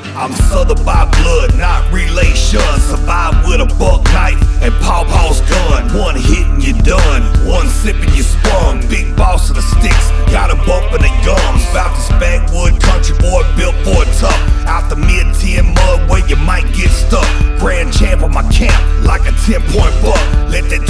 I'm southern by blood, not relation. Survive with a buck knife and pawpaw's gun. One hit and you're done, one sip and you sprung. Big boss of the sticks, got a bump in the gums. Bout this backwood country boy built for it tough. Out the mid-10 mud where you might get stuck. Grand champ on my camp, like a 10-point